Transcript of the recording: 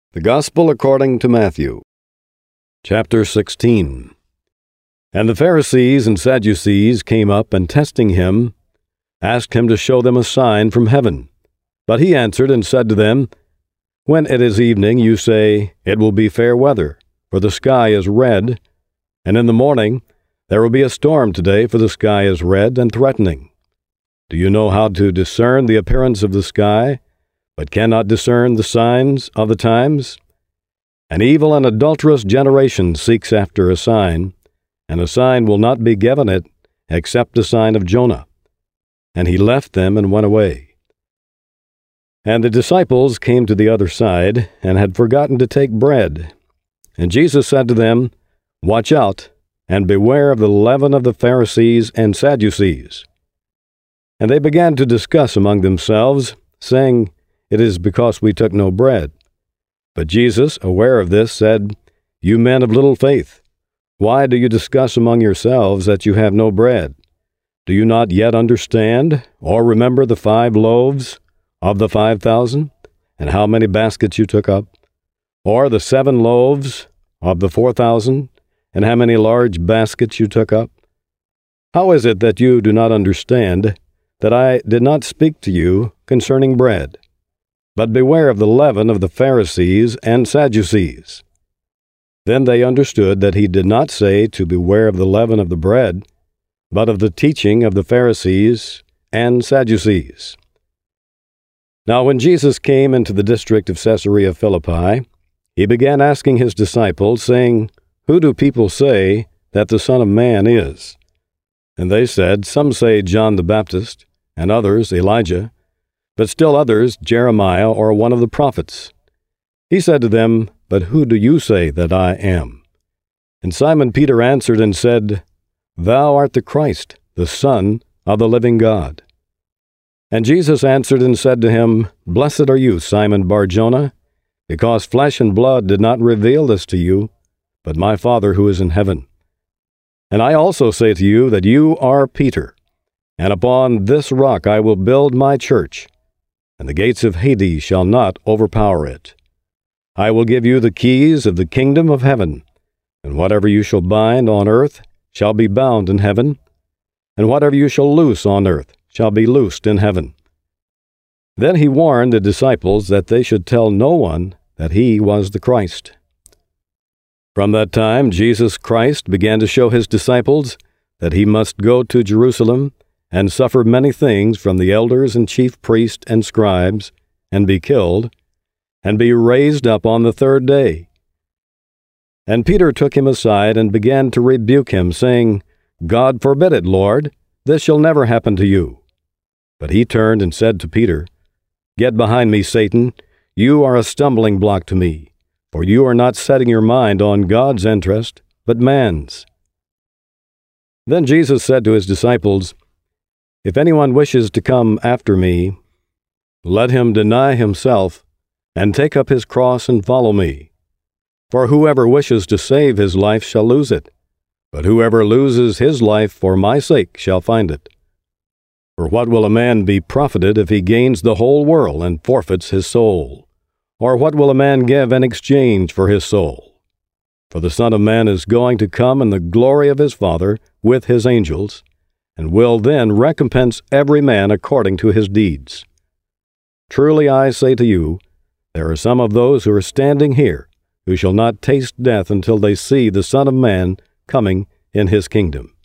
The Gospel according to Matthew, chapter 16. And the Pharisees and Sadducees came up, and testing him, asked him to show them a sign from heaven. But he answered and said to them, When it is evening, you say, It will be fair weather, for the sky is red. And in the morning, there will be a storm today, for the sky is red and threatening. Do you know how to discern the appearance of the sky, but cannot discern the signs of the times? An evil and adulterous generation seeks after a sign, and a sign will not be given it except the sign of Jonah. And he left them and went away. And the disciples came to the other side, and had forgotten to take bread. And Jesus said to them, Watch out, and beware of the leaven of the Pharisees and Sadducees. And they began to discuss among themselves, saying, It is because we took no bread. But Jesus, aware of this, said, You men of little faith, why do you discuss among yourselves that you have no bread? Do you not yet understand, or remember the 5 loaves of the 5,000, and how many baskets you took up? Or the 7 loaves of the 4,000, and how many large baskets you took up? How is it that you do not understand that I did not speak to you concerning bread? But beware of the leaven of the Pharisees and Sadducees. Then they understood that he did not say to beware of the leaven of the bread, but of the teaching of the Pharisees and Sadducees. Now when Jesus came into the district of Caesarea Philippi, he began asking his disciples, saying, Who do people say that the Son of Man is? And they said, Some say John the Baptist, and others Elijah, but still others Jeremiah or one of the prophets. He said to them, But who do you say that I am? And Simon Peter answered and said, Thou art the Christ, the Son of the living God. And Jesus answered and said to him, Blessed are you, Simon Bar-Jonah, because flesh and blood did not reveal this to you, but my Father who is in heaven. And I also say to you that you are Peter, and upon this rock I will build my church, and the gates of Hades shall not overpower it. I will give you the keys of the kingdom of heaven, and whatever you shall bind on earth shall be bound in heaven, and whatever you shall loose on earth shall be loosed in heaven. Then he warned the disciples that they should tell no one that he was the Christ. From that time Jesus Christ began to show his disciples that he must go to Jerusalem and suffer many things from the elders and chief priests and scribes, and be killed, and be raised up on the 3rd day. And Peter took him aside and began to rebuke him, saying, God forbid it, Lord, this shall never happen to you. But he turned and said to Peter, Get behind me, Satan, you are a stumbling block to me, for you are not setting your mind on God's interest, but man's. Then Jesus said to his disciples, If anyone wishes to come after me, let him deny himself, and take up his cross and follow me. For whoever wishes to save his life shall lose it, but whoever loses his life for my sake shall find it. For what will a man be profited if he gains the whole world and forfeits his soul? Or what will a man give in exchange for his soul? For the Son of Man is going to come in the glory of his Father with his angels, and will then recompense every man according to his deeds. Truly I say to you, there are some of those who are standing here who shall not taste death until they see the Son of Man coming in his kingdom.